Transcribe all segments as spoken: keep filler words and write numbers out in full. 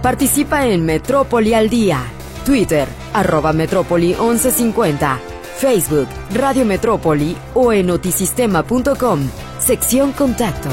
Participa en Metrópoli al Día. Twitter, arroba Metrópoli once cincuenta. Facebook, Radio Metrópoli o en notisistema punto com, sección Contacto.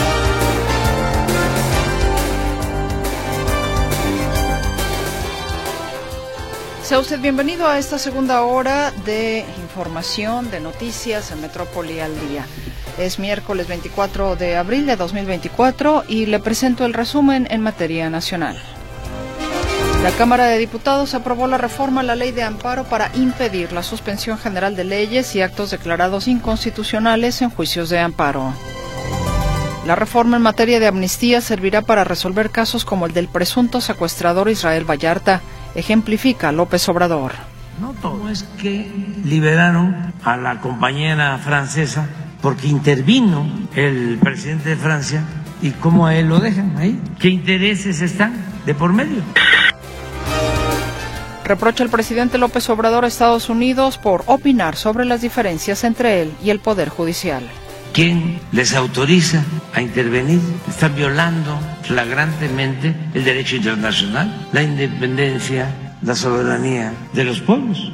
Sea usted bienvenido a esta segunda hora de información, de noticias en Metrópoli al Día. Es miércoles veinticuatro de abril de dos mil veinticuatro y le presento el resumen en materia nacional. La Cámara de Diputados aprobó la reforma a la Ley de Amparo para impedir la suspensión general de leyes y actos declarados inconstitucionales en juicios de amparo. La reforma en materia de amnistía servirá para resolver casos como el del presunto secuestrador Israel Vallarta, ejemplifica López Obrador. No todo es que liberaron a la compañera francesa porque intervino el presidente de Francia y cómo a él lo dejan ahí. ¿Qué intereses están de por medio? Reprocha el presidente López Obrador a Estados Unidos por opinar sobre las diferencias entre él y el Poder Judicial. ¿Quién les autoriza a intervenir? Están violando flagrantemente el derecho internacional, la independencia, la soberanía de los pueblos.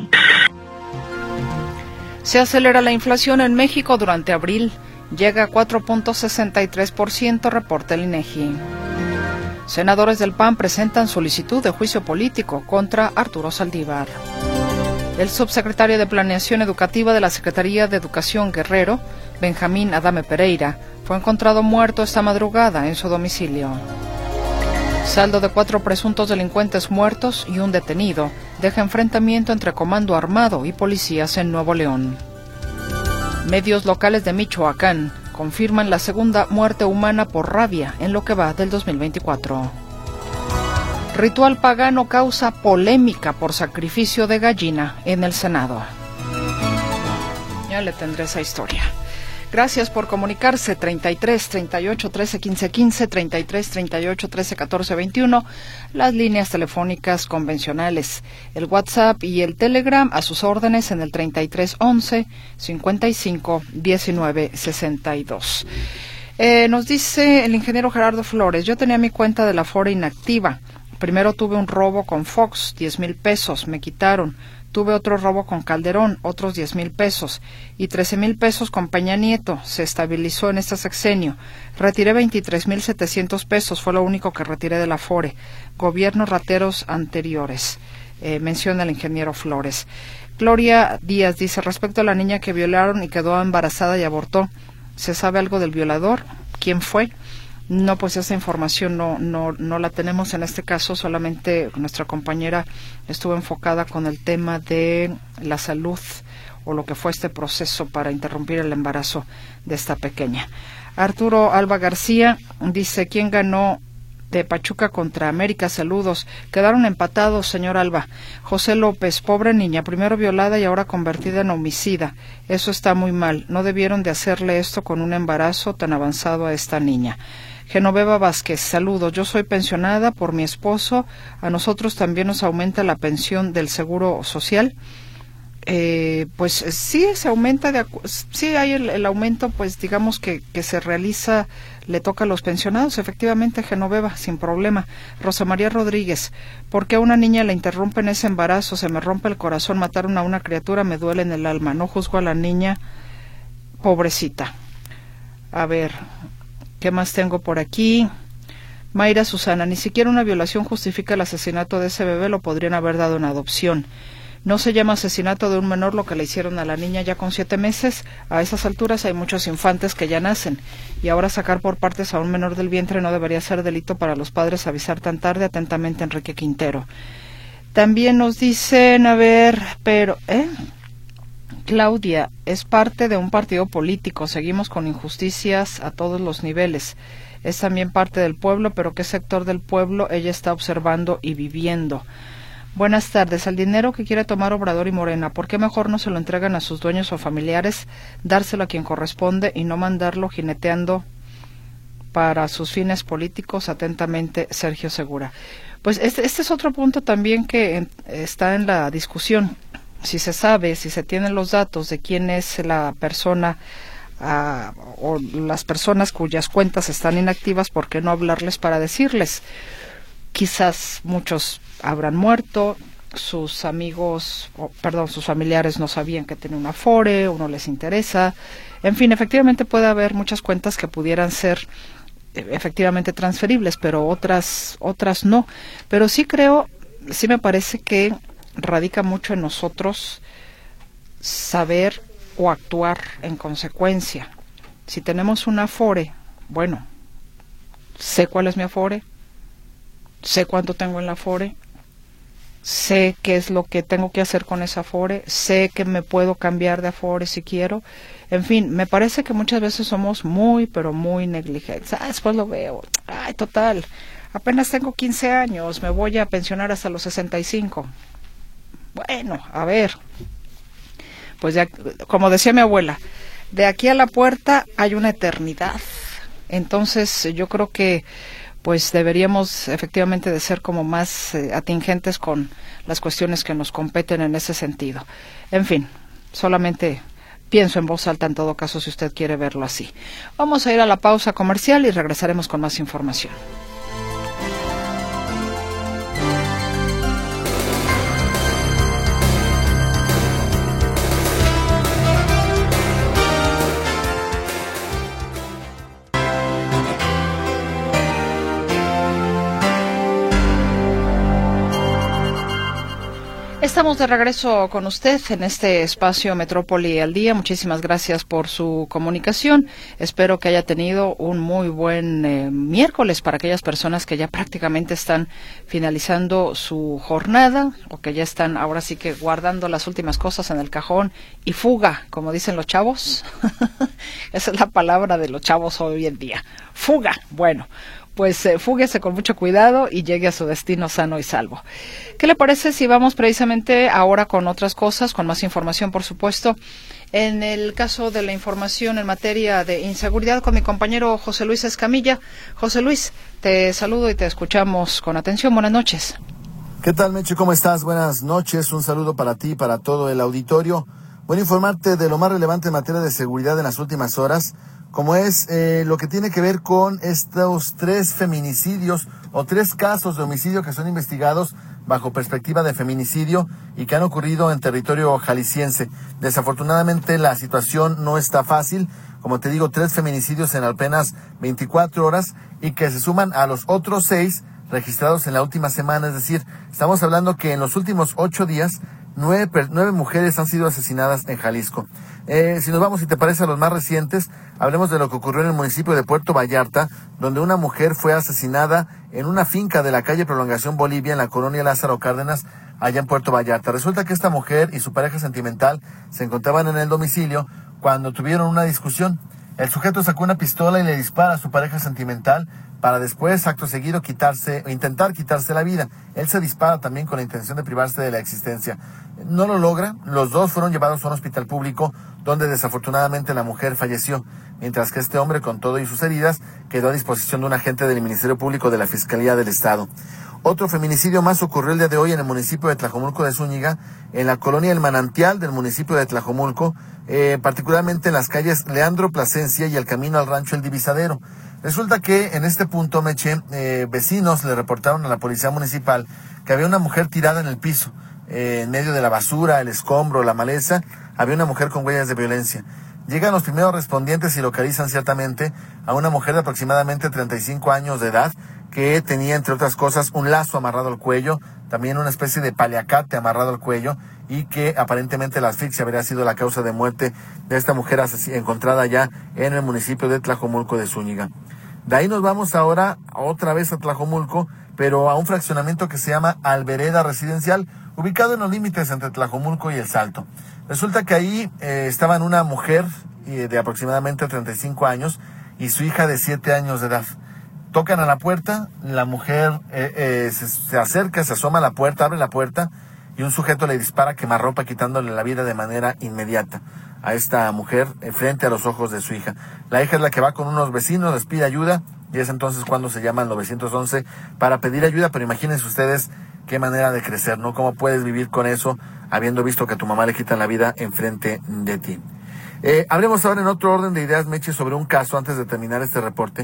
Se acelera la inflación en México durante abril. Llega a cuatro punto sesenta y tres por ciento, reporta el INEGI. Senadores del P A N presentan solicitud de juicio político contra Arturo Saldívar. El subsecretario de Planeación Educativa de la Secretaría de Educación Guerrero, Benjamín Adame Pereira, fue encontrado muerto esta madrugada en su domicilio. Saldo de cuatro presuntos delincuentes muertos y un detenido deja enfrentamiento entre comando armado y policías en Nuevo León. Medios locales de Michoacán confirman la segunda muerte humana por rabia en lo que va del dos mil veinticuatro. Ritual pagano causa polémica por sacrificio de gallina en el Senado. Ya le tendré esa historia. Gracias por comunicarse. treinta y tres, treinta y ocho, trece, quince, quince, treinta y tres, treinta y ocho, trece, catorce, veintiuno, las líneas telefónicas convencionales, el WhatsApp y el Telegram a sus órdenes en el treinta y tres, once, cincuenta y cinco, diecinueve, sesenta y dos. Eh, nos dice el ingeniero Gerardo Flores: yo tenía mi cuenta de la Afore inactiva. Primero tuve un robo con Fox, diez mil pesos, me quitaron. Tuve otro robo con Calderón, otros diez mil pesos, y trece mil pesos con Peña Nieto. Se estabilizó en este sexenio. Retiré veintitrés mil setecientos pesos, fue lo único que retiré de la Afore. Gobiernos rateros anteriores, eh, menciona el ingeniero Flores. Gloria Díaz dice: respecto a la niña que violaron y quedó embarazada y abortó, ¿se sabe algo del violador? ¿Quién fue? No, pues esa información no, no, no la tenemos en este caso, solamente nuestra compañera estuvo enfocada con el tema de la salud o lo que fue este proceso para interrumpir el embarazo de esta pequeña. Arturo Alba García dice: ¿quién ganó de Pachuca contra América? Saludos. Quedaron empatados, señor Alba. José López: pobre niña, primero violada y ahora convertida en homicida. Eso está muy mal. No debieron de hacerle esto con un embarazo tan avanzado a esta niña. Genoveva Vázquez: saludos, yo soy pensionada por mi esposo, a nosotros también nos aumenta la pensión del Seguro Social. Eh, pues sí, se aumenta, de, sí hay el, el aumento, pues digamos que, que se realiza, le toca a los pensionados, efectivamente, Genoveva, sin problema. Rosa María Rodríguez: ¿por qué a una niña le interrumpen ese embarazo? Se me rompe el corazón, mataron a una criatura, me duele en el alma, no juzgo a la niña, pobrecita. A ver, ¿qué más tengo por aquí? Mayra Susana: ni siquiera una violación justifica el asesinato de ese bebé, lo podrían haber dado en adopción. No se llama asesinato de un menor lo que le hicieron a la niña ya con siete meses. A esas alturas hay muchos infantes que ya nacen. Y ahora sacar por partes a un menor del vientre no debería ser delito para los padres avisar tan tarde. Atentamente, Enrique Quintero. También nos dicen, a ver, pero, ¿eh? Claudia: es parte de un partido político. Seguimos con injusticias a todos los niveles. Es también parte del pueblo, pero ¿qué sector del pueblo ella está observando y viviendo? Buenas tardes. Al dinero que quiere tomar Obrador y Morena, ¿por qué mejor no se lo entregan a sus dueños o familiares, dárselo a quien corresponde y no mandarlo jineteando para sus fines políticos? Atentamente, Sergio Segura. Pues este, este es otro punto también que en, está en la discusión. Si se sabe, si se tienen los datos de quién es la persona uh, o las personas cuyas cuentas están inactivas, ¿por qué no hablarles para decirles quizás muchos habrán muerto, sus amigos, oh, perdón, sus familiares no sabían que tenía un Afore, o no les interesa. En fin, efectivamente puede haber muchas cuentas que pudieran ser efectivamente transferibles, pero otras otras no. Pero sí creo, sí me parece que radica mucho en nosotros saber o actuar en consecuencia. Si tenemos un Afore, bueno, sé cuál es mi Afore, sé cuánto tengo en la Afore, sé qué es lo que tengo que hacer con esa Afore, sé que me puedo cambiar de Afore si quiero. En fin, me parece que muchas veces somos muy, pero muy negligentes. Ah, después lo veo. Ay, total, apenas tengo quince años, me voy a pensionar hasta los sesenta y cinco. Bueno, a ver, pues ya, como decía mi abuela, de aquí a la puerta hay una eternidad. Entonces yo creo que pues deberíamos efectivamente de ser como más eh, atingentes con las cuestiones que nos competen en ese sentido. En fin, solamente pienso en voz alta en todo caso si usted quiere verlo así. Vamos a ir a la pausa comercial y regresaremos con más información. Estamos de regreso con usted en este espacio Metrópoli al Día. Muchísimas gracias por su comunicación. Espero que haya tenido un muy buen eh, miércoles para aquellas personas que ya prácticamente están finalizando su jornada o que ya están ahora sí que guardando las últimas cosas en el cajón y fuga, como dicen los chavos. Esa es la palabra de los chavos hoy en día. Fuga. Bueno, pues eh, fúguese con mucho cuidado y llegue a su destino sano y salvo. ¿Qué le parece si vamos precisamente ahora con otras cosas, con más información, por supuesto? En el caso de la información en materia de inseguridad, con mi compañero José Luis Escamilla. José Luis, te saludo y te escuchamos con atención. Buenas noches. ¿Qué tal, Meche? ¿Cómo estás? Buenas noches. Un saludo para ti y para todo el auditorio. Voy a informarte de lo más relevante en materia de seguridad en las últimas horas, como es eh, lo que tiene que ver con estos tres feminicidios o tres casos de homicidio que son investigados bajo perspectiva de feminicidio y que han ocurrido en territorio jalisciense. Desafortunadamente la situación no está fácil, como te digo, tres feminicidios en apenas veinticuatro horas y que se suman a los otros seis registrados en la última semana, es decir, estamos hablando que en los últimos ocho días nueve, nueve mujeres han sido asesinadas en Jalisco. Eh, si nos vamos, si te parece, a los más recientes, hablemos de lo que ocurrió en el municipio de Puerto Vallarta, donde una mujer fue asesinada en una finca de la calle Prolongación Bolivia, en la colonia Lázaro Cárdenas, allá en Puerto Vallarta. Resulta que esta mujer y su pareja sentimental se encontraban en el domicilio cuando tuvieron una discusión. El sujeto sacó una pistola y le dispara a su pareja sentimental para después, acto seguido, quitarse, intentar quitarse la vida. Él se dispara también con la intención de privarse de la existencia. No lo logra, los dos fueron llevados a un hospital público donde desafortunadamente la mujer falleció, mientras que este hombre, con todo y sus heridas, quedó a disposición de un agente del Ministerio Público de la Fiscalía del Estado. Otro feminicidio más ocurrió el día de hoy en el municipio de Tlajomulco de Zúñiga, en la colonia El Manantial del municipio de Tlajomulco, eh, particularmente en las calles Leandro Plasencia y el camino al rancho El Divisadero. Resulta que en este punto, Meche, eh, vecinos le reportaron a la policía municipal que había una mujer tirada en el piso, eh, en medio de la basura, el escombro, la maleza, había una mujer con huellas de violencia. Llegan los primeros respondientes y localizan ciertamente a una mujer de aproximadamente treinta y cinco años de edad que tenía, entre otras cosas, un lazo amarrado al cuello, también una especie de paliacate amarrado al cuello y que aparentemente la asfixia habría sido la causa de muerte de esta mujer encontrada ya en el municipio de Tlajomulco de Zúñiga. De ahí nos vamos ahora otra vez a Tlajomulco, pero a un fraccionamiento que se llama Albereda Residencial, ubicado en los límites entre Tlajomulco y El Salto. Resulta que ahí eh, estaban una mujer eh, de aproximadamente treinta y cinco años y su hija de siete años de edad. Tocan a la puerta, la mujer eh, eh, se, se acerca, se asoma a la puerta, abre la puerta y un sujeto le dispara quemarropa quitándole la vida de manera inmediata a esta mujer eh, frente a los ojos de su hija. La hija es la que va con unos vecinos, les pide ayuda y es entonces cuando se llama al nueve once para pedir ayuda, pero imagínense ustedes qué manera de crecer, ¿no? ¿Cómo puedes vivir con eso habiendo visto que a tu mamá le quitan la vida enfrente de ti? Eh, hablemos ahora en otro orden de ideas, Meche, sobre un caso antes de terminar este reporte.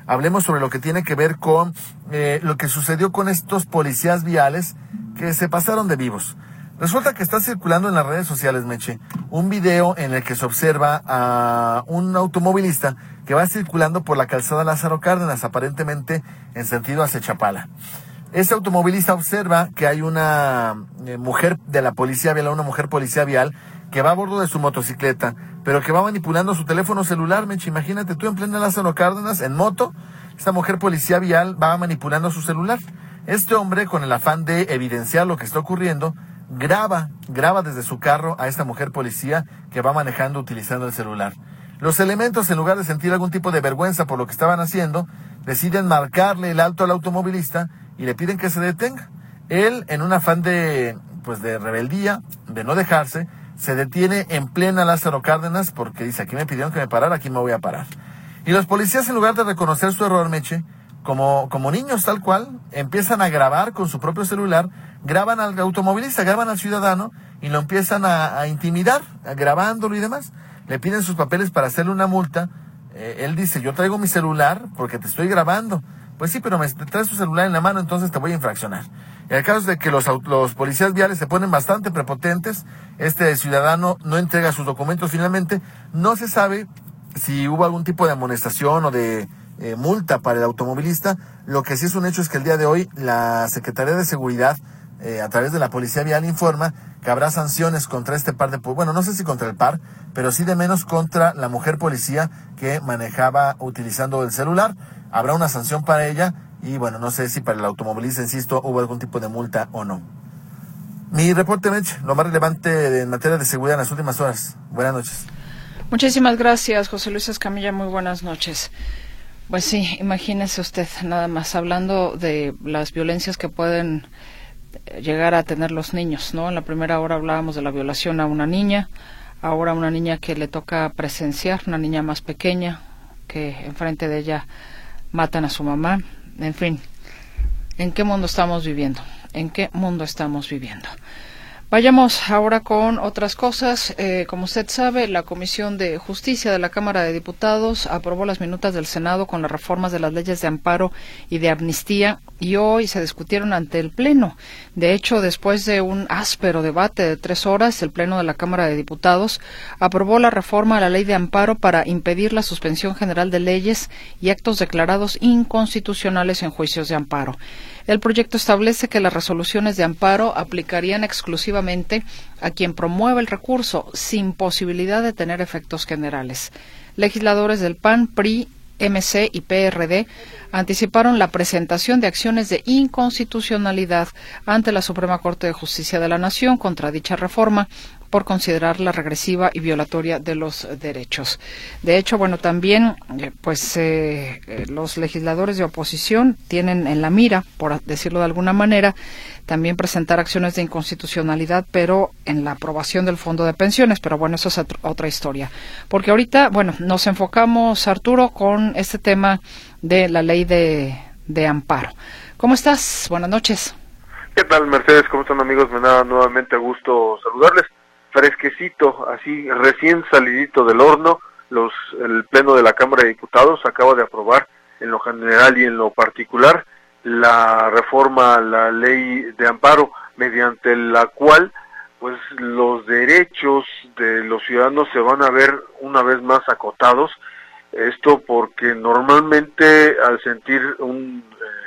hablemos sobre lo que tiene que ver con eh, lo que sucedió con estos policías viales que se pasaron de vivos. Resulta que está circulando en las redes sociales, Meche, un video en el que se observa a un automovilista que va circulando por la calzada Lázaro Cárdenas, aparentemente en sentido hacia Chapala. Este automovilista observa que hay una eh, mujer de la policía vial, una mujer policía vial, que va a bordo de su motocicleta, pero que va manipulando su teléfono celular, Meche. Imagínate tú en plena Lázaro Cárdenas, en moto, esta mujer policía vial va manipulando su celular. Este hombre, con el afán de evidenciar lo que está ocurriendo, graba, graba desde su carro a esta mujer policía que va manejando utilizando el celular. Los elementos, en lugar de sentir algún tipo de vergüenza por lo que estaban haciendo, deciden marcarle el alto al automovilista y le piden que se detenga. Él, en un afán de, pues de rebeldía, de no dejarse, se detiene en plena Lázaro Cárdenas porque dice, aquí me pidieron que me parara, aquí me voy a parar. Y los policías, en lugar de reconocer su error, Meche, como, como niños tal cual, empiezan a grabar con su propio celular, graban al automovilista, graban al ciudadano y lo empiezan a, a intimidar, a grabándolo y demás. Le piden sus papeles para hacerle una multa. Eh, él dice, yo traigo mi celular porque te estoy grabando. Pues sí, pero me traes tu celular en la mano, entonces te voy a infraccionar. El caso es de que los, los policías viales se ponen bastante prepotentes. Este ciudadano no entrega sus documentos finalmente. No se sabe si hubo algún tipo de amonestación o de eh, multa para el automovilista. Lo que sí es un hecho es que el día de hoy la Secretaría de Seguridad, eh, a través de la Policía Vial, informa que habrá sanciones contra este par de... Bueno, no sé si contra el par, pero sí de menos contra la mujer policía que manejaba utilizando el celular. Habrá una sanción para ella y, bueno, no sé si para el automovilista, insisto, hubo algún tipo de multa o no. Mi reporte, Meche, lo más relevante en materia de seguridad en las últimas horas. Buenas noches. Muchísimas gracias, José Luis Escamilla. Muy buenas noches. Pues sí, imagínese usted, nada más, hablando de las violencias que pueden llegar a tener los niños, ¿no? En la primera hora hablábamos de la violación a una niña, ahora una niña que le toca presenciar, una niña más pequeña, que enfrente de ella matan a su mamá. En fin, ¿en qué mundo estamos viviendo? ¿En qué mundo estamos viviendo? Vayamos ahora con otras cosas. Eh, como usted sabe, la Comisión de Justicia de la Cámara de Diputados aprobó las minutas del Senado con las reformas de las leyes de amparo y de amnistía y hoy se discutieron ante el Pleno. De hecho, después de un áspero debate de tres horas, el Pleno de la Cámara de Diputados aprobó la reforma a la Ley de Amparo para impedir la suspensión general de leyes y actos declarados inconstitucionales en juicios de amparo. El proyecto establece que las resoluciones de amparo aplicarían exclusivamente a quien promueva el recurso, sin posibilidad de tener efectos generales. Legisladores del P A N, P R I, M C y P R D anticiparon la presentación de acciones de inconstitucionalidad ante la Suprema Corte de Justicia de la Nación contra dicha reforma, por considerarla regresiva y violatoria de los derechos. De hecho, bueno, también pues eh, los legisladores de oposición tienen en la mira, por decirlo de alguna manera, también presentar acciones de inconstitucionalidad, pero en la aprobación del Fondo de Pensiones, pero bueno, eso es otra historia. Porque ahorita, bueno, nos enfocamos, Arturo, con este tema de la ley de, de amparo. ¿Cómo estás? Buenas noches. ¿Qué tal, Mercedes? ¿Cómo están, amigos? Me da nuevamente gusto saludarles. Fresquecito, así recién salidito del horno, los el Pleno de la Cámara de Diputados acaba de aprobar en lo general y en lo particular la reforma a la ley de amparo, mediante la cual pues los derechos de los ciudadanos se van a ver una vez más acotados. Esto porque normalmente al sentir un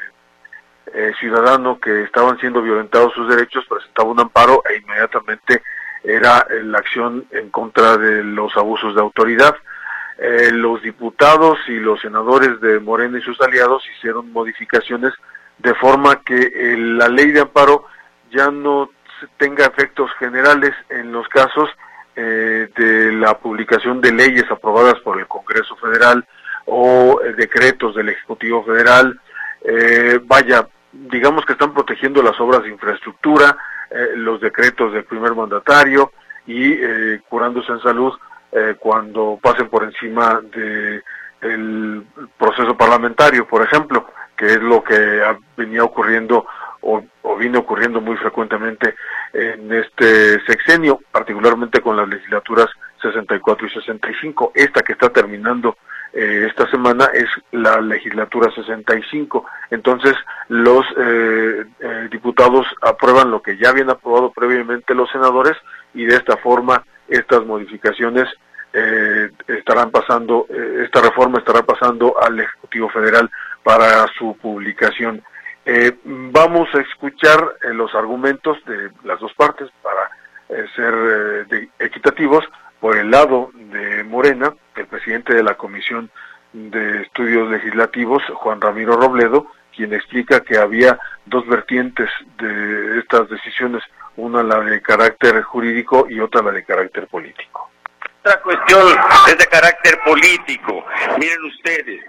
eh, eh, ciudadano que estaban siendo violentados sus derechos presentaba un amparo e inmediatamente era la acción en contra de los abusos de autoridad. Eh, los diputados y los senadores de Morena y sus aliados hicieron modificaciones de forma que eh, la ley de amparo ya no tenga efectos generales en los casos eh, de la publicación de leyes aprobadas por el Congreso Federal o eh, decretos del Ejecutivo Federal. Eh, vaya, digamos que están protegiendo las obras de infraestructura, Eh, los decretos del primer mandatario y eh, curándose en salud eh, cuando pasen por encima de el proceso parlamentario, por ejemplo, que es lo que venía ocurriendo o, o viene ocurriendo muy frecuentemente en este sexenio, particularmente con las legislaturas sesenta y cuatro y sesenta y cinco. Esta que está terminando eh, esta semana es la legislatura sesenta y cinco. Entonces los eh, eh, diputados aprueban lo que ya habían aprobado previamente los senadores, y de esta forma estas modificaciones eh, estarán pasando, eh, esta reforma estará pasando al Ejecutivo Federal para su publicación. Eh, vamos a escuchar eh, los argumentos de las dos partes para eh, ser eh, de, equitativos. Por el lado de Morena, el presidente de la Comisión de Estudios Legislativos, Juan Ramiro Robledo, quien explica que había dos vertientes de estas decisiones, una la de carácter jurídico y otra la de carácter político. Otra cuestión es de carácter político. Miren ustedes,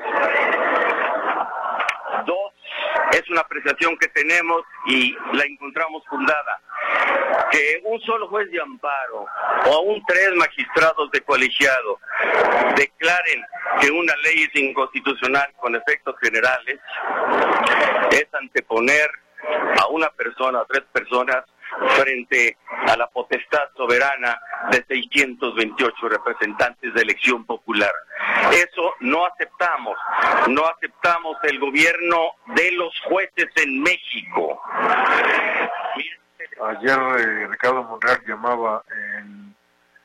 dos, es una apreciación que tenemos y la encontramos fundada, que un solo juez de amparo o aún tres magistrados de colegiado declaren que una ley es inconstitucional con efectos generales es anteponer a una persona, a tres personas, frente a la potestad soberana de seiscientos veintiocho representantes de elección popular. Eso no aceptamos, no aceptamos el gobierno de los jueces en México. Ayer eh, Ricardo Monreal llamaba el,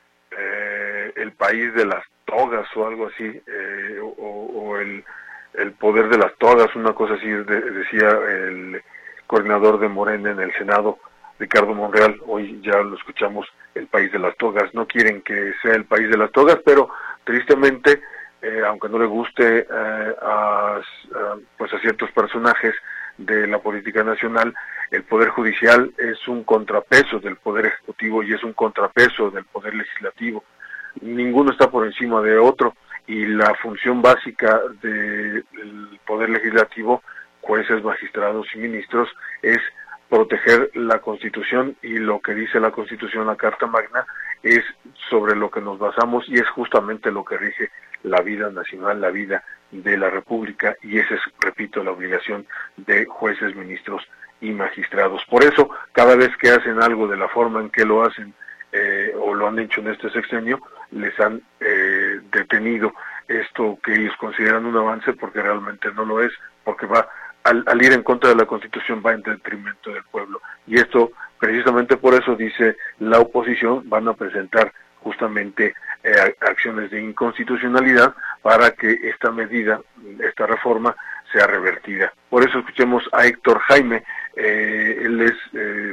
eh, el país de las togas o algo así, eh, o, o el, el poder de las togas, una cosa así de, decía el coordinador de Morena en el Senado, Ricardo Monreal. Hoy ya lo escuchamos, el país de las togas. No quieren que sea el país de las togas, pero tristemente, eh, aunque no le guste eh, a, a, pues a ciertos personajes de la política nacional, el Poder Judicial es un contrapeso del Poder Ejecutivo y es un contrapeso del Poder Legislativo. Ninguno está por encima de otro, y la función básica del Poder Legislativo, jueces, magistrados y ministros, es proteger la Constitución, y lo que dice la Constitución, la Carta Magna, es sobre lo que nos basamos y es justamente lo que rige la vida nacional, la vida de la República, y esa es, repito, la obligación de jueces, ministros y magistrados. Por eso, cada vez que hacen algo de la forma en que lo hacen, eh, o lo han hecho en este sexenio, les han eh, detenido esto que ellos consideran un avance, porque realmente no lo es, porque va Al, al ir en contra de la Constitución va en detrimento del pueblo. Y esto, precisamente por eso, dice la oposición, van a presentar justamente eh, acciones de inconstitucionalidad para que esta medida, esta reforma, sea revertida. Por eso escuchemos a Héctor Jaime, eh, él es eh,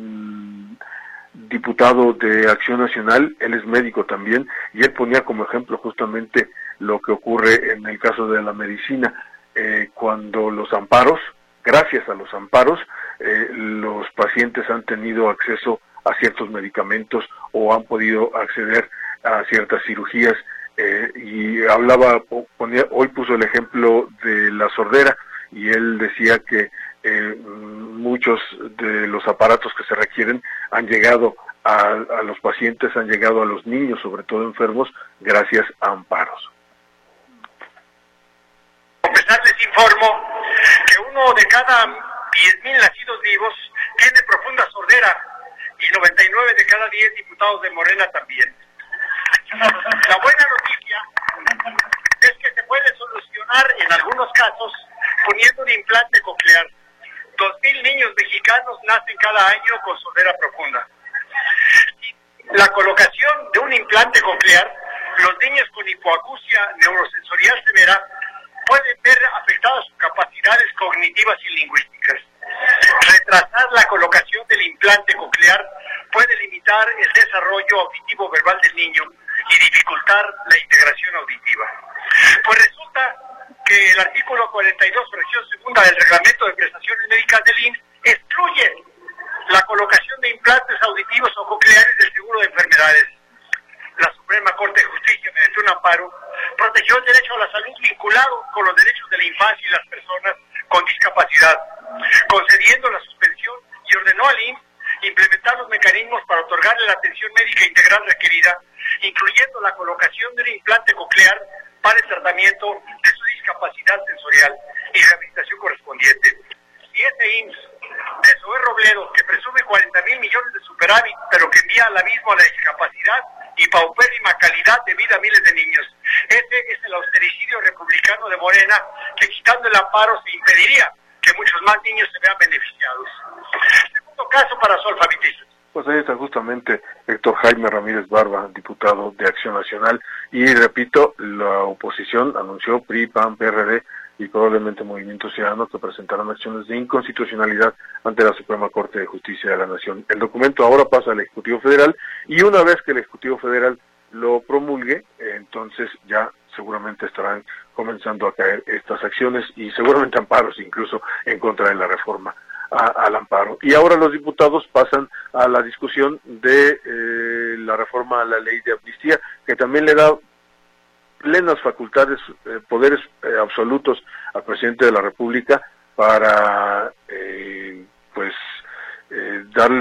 mm, diputado de Acción Nacional, él es médico también, y él ponía como ejemplo justamente lo que ocurre en el caso de la medicina. Eh, cuando los amparos, gracias a los amparos, eh, los pacientes han tenido acceso a ciertos medicamentos o han podido acceder a ciertas cirugías, eh, y hablaba, ponía, hoy puso el ejemplo de la sordera, y él decía que eh, muchos de los aparatos que se requieren han llegado a, a los pacientes, han llegado a los niños, sobre todo enfermos, gracias a amparos. Les informo que uno de cada diez mil nacidos vivos tiene profunda sordera, y noventa y nueve de cada diez diputados de Morena también. La buena noticia es que se puede solucionar en algunos casos poniendo un implante coclear. Dos mil niños mexicanos nacen cada año con sordera profunda. La colocación de un implante coclear, los niños con hipoacusia neurosensorial severa pueden ver afectadas sus capacidades cognitivas y lingüísticas. Retrasar la colocación del implante coclear puede limitar el desarrollo auditivo verbal del niño y dificultar la integración auditiva. Pues resulta que el artículo cuarenta y dos, fracción segunda del Reglamento de Prestaciones Médicas del I M S S excluye la colocación de implantes auditivos o cocleares del seguro de enfermedades. La Suprema Corte de Justicia, mediante un amparo, protegió el derecho a la salud vinculado con los derechos de la infancia y las personas con discapacidad, concediendo la suspensión, y ordenó al I M S S implementar los mecanismos para otorgarle la atención médica integral requerida, incluyendo la colocación de un implante coclear para el tratamiento de su discapacidad sensorial y rehabilitación correspondiente. Si ese I M S S de Zoé Robledo, que presume cuarenta mil millones de superávit, pero que envía al abismo a la discapacidad y paupérrima calidad de vida a miles de niños, Ese es el austericidio republicano de Morena, que quitando el amparo se impediría que muchos más niños se vean beneficiados. Segundo caso para su alfabetismo. Pues ahí está justamente Héctor Jaime Ramírez Barba, diputado de Acción Nacional, y repito, la oposición anunció P R I, P A N, P R D y probablemente Movimiento Ciudadano que presentarán acciones de inconstitucionalidad ante la Suprema Corte de Justicia de la Nación. El documento ahora pasa al Ejecutivo Federal y una vez que el Ejecutivo Federal lo promulgue, entonces ya seguramente estarán comenzando a caer estas acciones y seguramente amparos incluso en contra de la reforma a, al amparo. Y ahora los diputados pasan a la discusión de eh, la reforma a la ley de amnistía, que también le da plenas facultades, eh, poderes eh, absolutos al presidente de la República para eh, pues eh,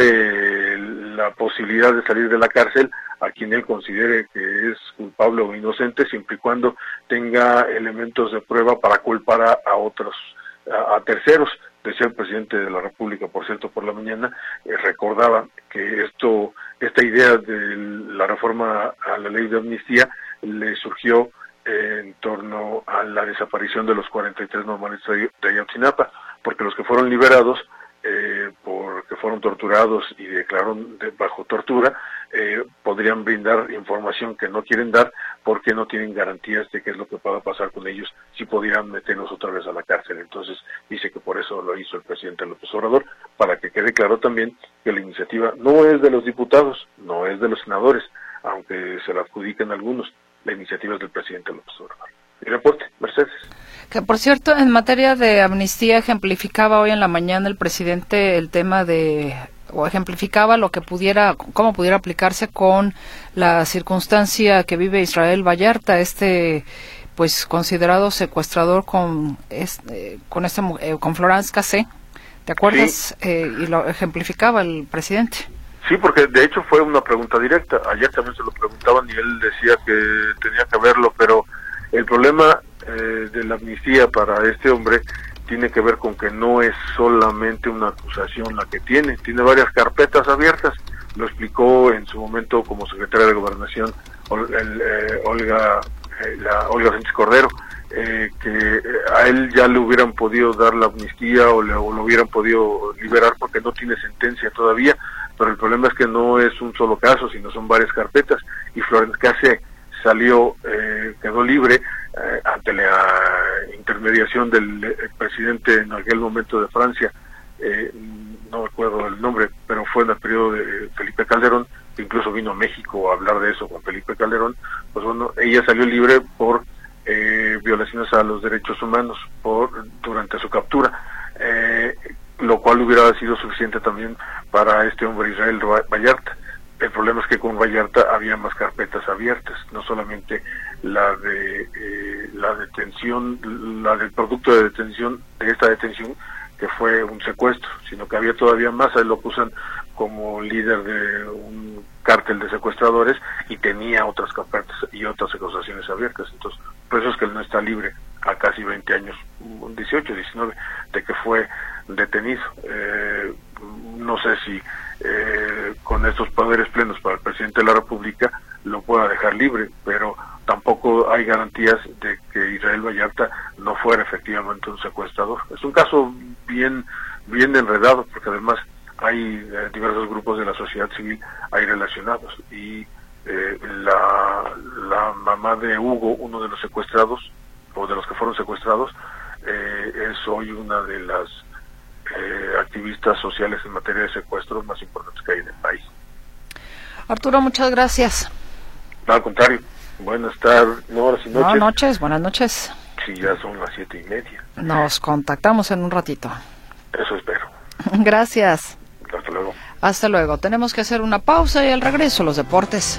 darle la posibilidad de salir de la cárcel a quien él considere que es culpable o inocente, siempre y cuando tenga elementos de prueba para culpar a, a otros, a, a terceros. Decía el presidente de la República, por cierto, por la mañana, eh, recordaba que esto, esta idea de la reforma a la ley de amnistía le surgió eh, en torno a la desaparición de los cuarenta y tres normalistas de, de Ayotzinapa, porque los que fueron liberados, eh, porque fueron torturados y declararon de, bajo tortura, eh, podrían brindar información que no quieren dar porque no tienen garantías de qué es lo que pueda pasar con ellos si pudieran meternos otra vez a la cárcel. Entonces dice que por eso lo hizo el presidente López Obrador, para que quede claro también que la iniciativa no es de los diputados, no es de los senadores, aunque se la adjudiquen algunos, la iniciativa es del presidente López Obrador. Mi reporte, Mercedes. Que por cierto, en materia de amnistía, ejemplificaba hoy en la mañana el presidente el tema de, o ejemplificaba lo que pudiera, cómo pudiera aplicarse con la circunstancia que vive Israel Vallarta, este, pues considerado secuestrador con, este, con este, eh, con Florence Cassé, ¿te acuerdas? Sí. Eh, y lo ejemplificaba el presidente. Sí, porque de hecho fue una pregunta directa. Ayer también se lo preguntaban y él decía que tenía que verlo, pero el problema eh, de la amnistía para este hombre tiene que ver con que no es solamente una acusación la que tiene, tiene varias carpetas abiertas. Lo explicó en su momento como secretaria de Gobernación Ol, el, eh, Olga eh, la Olga Sánchez Cordero, eh, que a él ya le hubieran podido dar la amnistía o, le, o lo hubieran podido liberar porque no tiene sentencia todavía, pero el problema es que no es un solo caso, sino son varias carpetas, y Florence Cassé salió, eh, quedó libre eh, ante la intermediación del eh, presidente en aquel momento de Francia, eh, no recuerdo el nombre, pero fue en el periodo de Felipe Calderón, que incluso vino a México a hablar de eso con Felipe Calderón. Pues bueno, ella salió libre por eh, violaciones a los derechos humanos por durante su captura, eh, lo cual hubiera sido suficiente también para este hombre Israel Vallarta. El problema es que con Vallarta había más carpetas abiertas, no solamente la de eh, la detención, la del producto de detención, de esta detención, que fue un secuestro, sino que había todavía más. A él lo acusan como líder de un cártel de secuestradores y tenía otras carpetas y otras acusaciones abiertas. Entonces, por eso es que él no está libre a casi veinte años, dieciocho, diecinueve, de que fue detenido. Eh, no sé si eh, con estos poderes plenos para el presidente de la República lo pueda dejar libre, pero tampoco hay garantías de que Israel Vallarta no fuera efectivamente un secuestrador. Es un caso bien bien enredado, porque además hay eh, diversos grupos de la sociedad civil ahí relacionados, y eh, la, la mamá de Hugo, uno de los secuestrados, o de los que fueron secuestrados, eh, es hoy una de las eh, activistas sociales en materia de secuestros más importantes que hay en el país. Arturo, muchas gracias. No, al contrario. Buenas tardes, no, horas y noches. No, noches, buenas noches. Sí, ya son las siete y media. Nos contactamos en un ratito. Eso espero. Gracias. Hasta luego. Hasta luego. Tenemos que hacer una pausa y al regreso los deportes.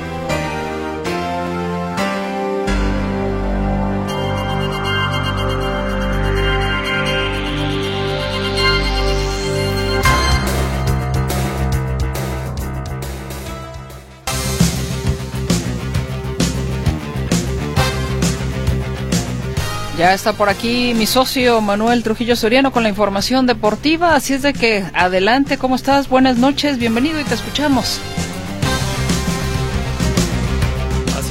Ya está por aquí mi socio Manuel Trujillo Soriano con la información deportiva, así es de que adelante, ¿cómo estás? Buenas noches, bienvenido y te escuchamos. Así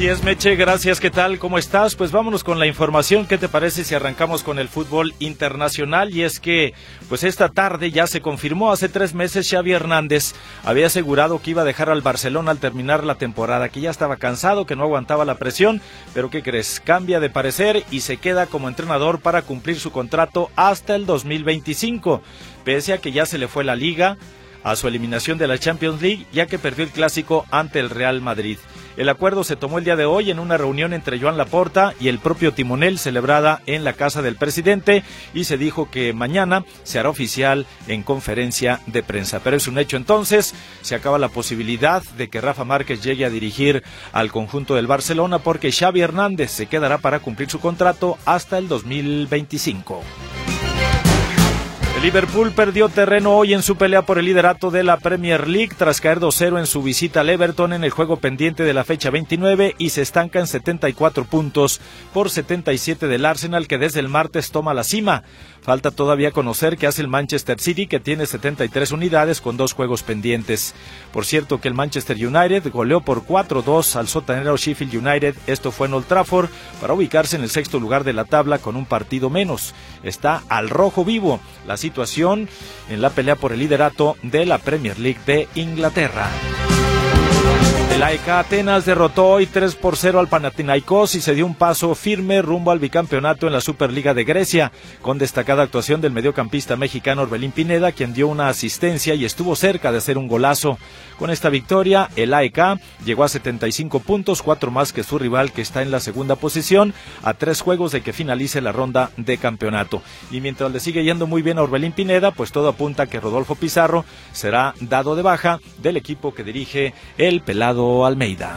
Así es, Meche, gracias. ¿Qué tal? ¿Cómo estás? Pues vámonos con la información. ¿Qué te parece si arrancamos con el fútbol internacional? Y es que, pues esta tarde ya se confirmó, hace tres meses Xavi Hernández había asegurado que iba a dejar al Barcelona al terminar la temporada, que ya estaba cansado, que no aguantaba la presión, pero ¿qué crees? Cambia de parecer y se queda como entrenador para cumplir su contrato hasta el dos mil veinticinco, pese a que ya se le fue la Liga, a su eliminación de la Champions League, ya que perdió el clásico ante el Real Madrid. El acuerdo se tomó el día de hoy en una reunión entre Joan Laporta y el propio timonel celebrada en la casa del presidente, y se dijo que mañana se hará oficial en conferencia de prensa. Pero es un hecho entonces, se acaba la posibilidad de que Rafa Márquez llegue a dirigir al conjunto del Barcelona, porque Xavi Hernández se quedará para cumplir su contrato hasta el dos mil veinticinco. Liverpool perdió terreno hoy en su pelea por el liderato de la Premier League tras caer dos cero en su visita al Everton en el juego pendiente de la fecha veintinueve, y se estanca en setenta y cuatro puntos por setenta y siete del Arsenal, que desde el martes toma la cima. Falta todavía conocer qué hace el Manchester City, que tiene setenta y tres unidades con dos juegos pendientes. Por cierto que el Manchester United goleó por cuatro dos al sotanero Sheffield United, esto fue en Old Trafford, para ubicarse en el sexto lugar de la tabla con un partido menos. Está al rojo vivo la situación en la pelea por el liderato de la Premier League de Inglaterra. El A E K Atenas derrotó hoy tres por cero al Panathinaikos y se dio un paso firme rumbo al bicampeonato en la Superliga de Grecia, con destacada actuación del mediocampista mexicano Orbelín Pineda, quien dio una asistencia y estuvo cerca de hacer un golazo. Con esta victoria, el A E K llegó a setenta y cinco puntos, cuatro más que su rival, que está en la segunda posición, a tres juegos de que finalice la ronda de campeonato. Y mientras le sigue yendo muy bien a Orbelín Pineda, pues todo apunta a que Rodolfo Pizarro será dado de baja del equipo que dirige el Pelado Almeida.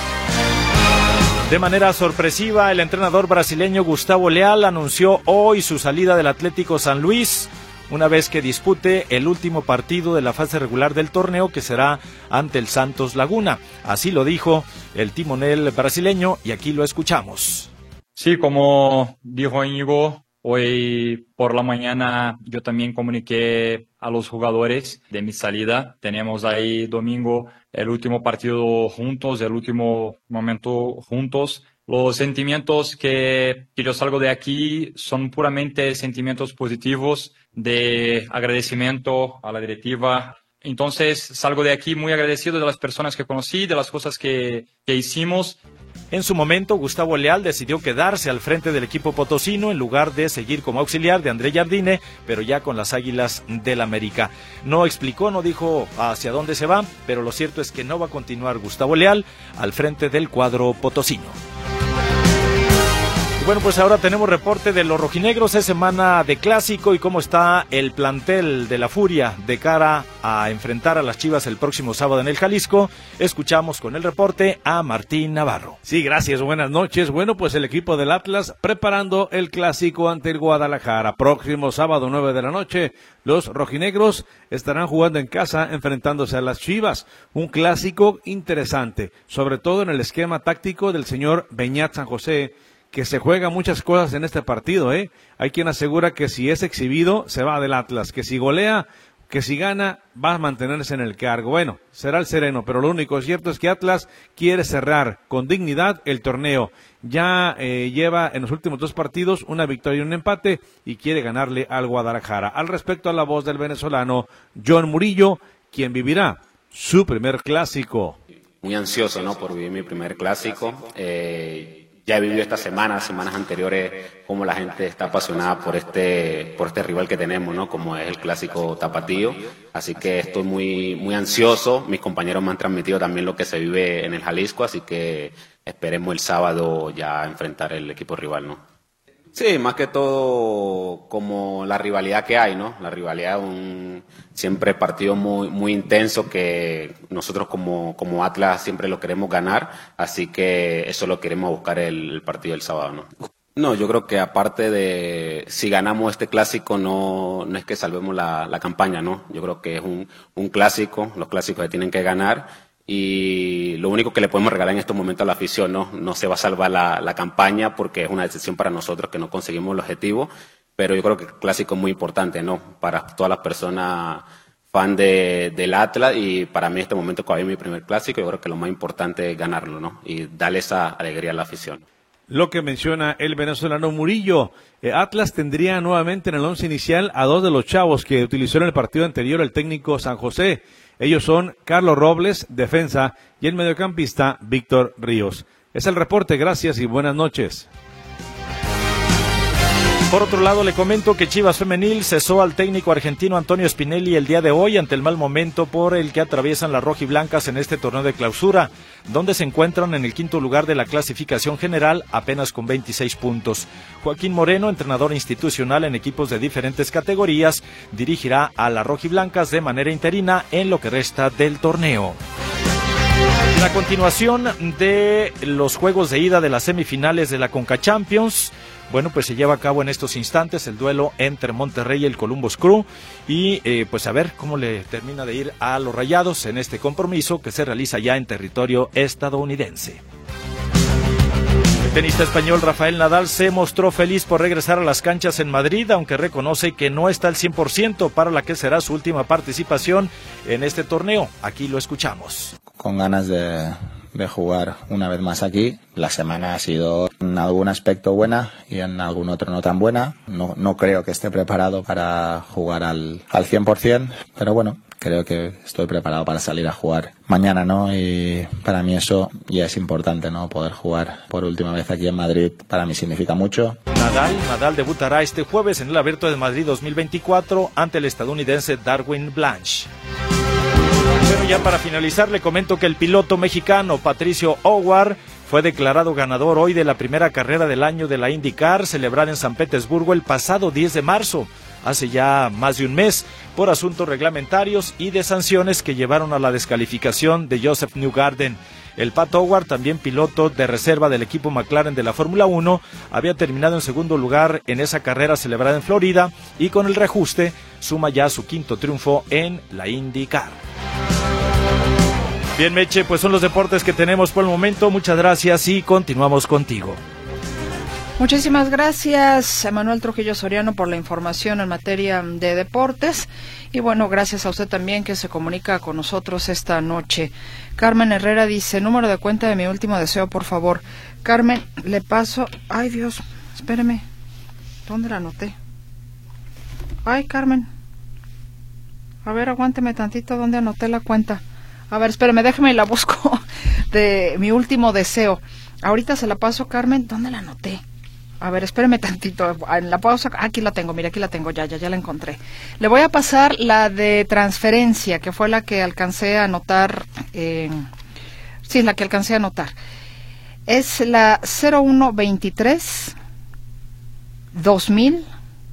De manera sorpresiva, el entrenador brasileño Gustavo Leal anunció hoy su salida del Atlético San Luis, una vez que dispute el último partido de la fase regular del torneo, que será ante el Santos Laguna. Así lo dijo el timonel brasileño, y aquí lo escuchamos. Sí, como dijo Íñigo, hoy por la mañana yo también comuniqué a los jugadores de mi salida. Tenemos ahí domingo el último partido juntos, el último momento juntos. Los sentimientos que, que yo salgo de aquí son puramente sentimientos positivos de agradecimiento a la directiva. Entonces salgo de aquí muy agradecido de las personas que conocí, de las cosas que, que hicimos. En su momento, Gustavo Leal decidió quedarse al frente del equipo potosino en lugar de seguir como auxiliar de André Jardine, pero ya con las Águilas del América. No explicó, no dijo hacia dónde se va, pero lo cierto es que no va a continuar Gustavo Leal al frente del cuadro potosino. Y bueno, pues ahora tenemos reporte de los rojinegros, es semana de clásico, y cómo está el plantel de la Furia de cara a enfrentar a las Chivas el próximo sábado en el Jalisco. Escuchamos con el reporte a Martín Navarro. Sí, gracias, buenas noches. Bueno, pues el equipo del Atlas preparando el clásico ante el Guadalajara. Próximo sábado, nueve de la noche, los rojinegros estarán jugando en casa enfrentándose a las Chivas. Un clásico interesante, sobre todo en el esquema táctico del señor Beñat San José, que se juega muchas cosas en este partido, ¿eh? Hay quien asegura que si es exhibido, se va del Atlas, que si golea, que si gana, va a mantenerse en el cargo. Bueno, será el sereno, pero lo único cierto es que Atlas quiere cerrar con dignidad el torneo. Ya eh, lleva en los últimos dos partidos una victoria y un empate, y quiere ganarle al Guadalajara. Al respecto, a la voz del venezolano John Murillo, quien vivirá su primer clásico. Muy ansioso, ¿no?, por vivir mi primer clásico. Eh... Ya he vivido estas semanas, semanas anteriores, como la gente está apasionada por este, por este rival que tenemos, ¿no? Como es el clásico tapatío. Así que estoy muy, muy ansioso. Mis compañeros me han transmitido también lo que se vive en el Jalisco, así que esperemos el sábado ya enfrentar el equipo rival, ¿no? Sí, más que todo como la rivalidad que hay, ¿no? La rivalidad, un siempre partido muy muy intenso que nosotros como como Atlas siempre lo queremos ganar, así que eso lo queremos buscar el, el partido del sábado, ¿no? No, yo creo que aparte de si ganamos este clásico no no es que salvemos la, la campaña, ¿no? Yo creo que es un un clásico, los clásicos se tienen que ganar. Y lo único que le podemos regalar en estos momentos a la afición, no, no se va a salvar la, la campaña, porque es una decisión para nosotros que no conseguimos el objetivo, pero yo creo que el clásico es muy importante, ¿no? Para todas las personas fan de, del Atlas y para mí este momento que es mi primer clásico, yo creo que lo más importante es ganarlo, ¿no? Y darle esa alegría a la afición. Lo que menciona el venezolano Murillo, eh, Atlas tendría nuevamente en el once inicial a dos de los chavos que utilizó en el partido anterior el técnico San José. Ellos son Carlos Robles, defensa, y el mediocampista Víctor Ríos. Es el reporte, gracias y buenas noches. Por otro lado, le comento que Chivas Femenil cesó al técnico argentino Antonio Spinelli el día de hoy ante el mal momento por el que atraviesan las rojiblancas en este torneo de clausura, donde se encuentran en el quinto lugar de la clasificación general, apenas con veintiséis puntos. Joaquín Moreno, entrenador institucional en equipos de diferentes categorías, dirigirá a las rojiblancas de manera interina en lo que resta del torneo. La continuación de los juegos de ida de las semifinales de la Conca Champions. Bueno, pues se lleva a cabo en estos instantes el duelo entre Monterrey y el Columbus Crew y eh, pues a ver cómo le termina de ir a los Rayados en este compromiso que se realiza ya en territorio estadounidense. El tenista español Rafael Nadal se mostró feliz por regresar a las canchas en Madrid, aunque reconoce que no está al cien por ciento para la que será su última participación en este torneo. Aquí lo escuchamos. Con ganas de... de jugar una vez más aquí. La semana ha sido en algún aspecto buena y en algún otro no tan buena. No, no creo que esté preparado para jugar al, al cien por ciento, pero bueno, creo que estoy preparado para salir a jugar mañana, ¿no? Y para mí eso ya es importante, ¿no? Poder jugar por última vez aquí en Madrid para mí significa mucho. Nadal, Nadal debutará este jueves en el Abierto de Madrid dos mil veinticuatro ante el estadounidense Darwin Blanche. Bueno, ya para finalizar le comento que el piloto mexicano Patricio Howard fue declarado ganador hoy de la primera carrera del año de la IndyCar, celebrada en San Petersburgo el pasado diez de marzo, hace ya más de un mes, por asuntos reglamentarios y de sanciones que llevaron a la descalificación de Joseph Newgarden. El Pat Howard, también piloto de reserva del equipo McLaren de la Fórmula uno, había terminado en segundo lugar en esa carrera celebrada en Florida y con el reajuste suma ya su quinto triunfo en la IndyCar. Bien, Meche, pues son los deportes que tenemos por el momento. Muchas gracias y continuamos contigo. Muchísimas gracias, Emanuel Trujillo Soriano, por la información en materia de deportes. Y bueno, gracias a usted también que se comunica con nosotros esta noche. Carmen Herrera dice, número de cuenta de mi último deseo, por favor. Carmen, le paso... Ay, Dios, espéreme. ¿Dónde la anoté? Ay, Carmen. A ver, aguánteme tantito, ¿dónde anoté la cuenta? A ver, espérame, déjame y la busco de mi último deseo. Ahorita se la paso, Carmen. ¿Dónde la anoté? A ver, espérame tantito. En la pausa, aquí la tengo, mira, aquí la tengo, ya, ya, ya la encontré. Le voy a pasar la de transferencia, que fue la que alcancé a anotar. Eh, sí, la que alcancé a anotar. Es la cero uno veintitrés dos mil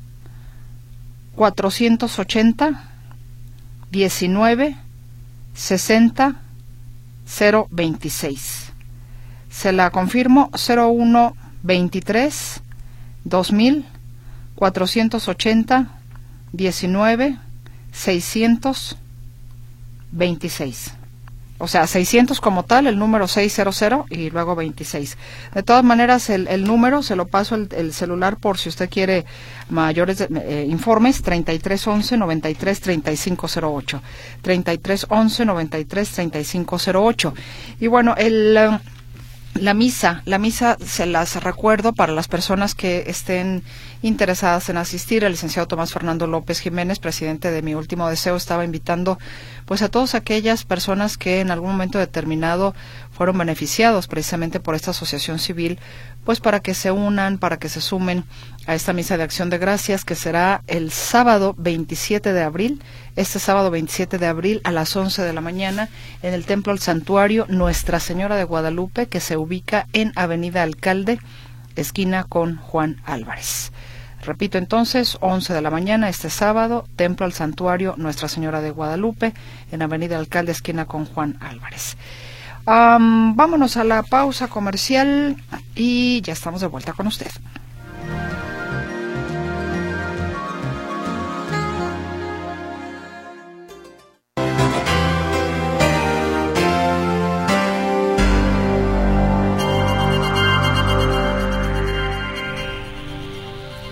cuatrocientos ochenta diecinueve sesenta cero veintiséis. Se la confirmo, cero uno veintitrés dos mil cuatrocientos ochenta diecinueve seiscientos veintiséis. O sea, seiscientos como tal, el número seiscientos y luego veintiséis. De todas maneras, el, el número se lo paso el, el celular por si usted quiere mayores eh, informes, treinta y tres once noventa y tres treinta y cinco cero ocho. treinta y tres once noventa y tres treinta y cinco cero ocho. Y bueno, el... Uh, La misa, la misa se las recuerdo para las personas que estén interesadas en asistir. El licenciado Tomás Fernando López Jiménez, presidente de Mi Último Deseo, estaba invitando pues a todas aquellas personas que en algún momento determinado fueron beneficiados precisamente por esta asociación civil, pues para que se unan, para que se sumen a esta misa de acción de gracias que será el sábado veintisiete de abril, este sábado veintisiete de abril a las once de la mañana en el Templo al Santuario Nuestra Señora de Guadalupe, que se ubica en Avenida Alcalde, esquina con Juan Álvarez. Repito entonces, once de la mañana este sábado, Templo al Santuario Nuestra Señora de Guadalupe, en Avenida Alcalde, esquina con Juan Álvarez. Um, vámonos a la pausa comercial y ya estamos de vuelta con usted.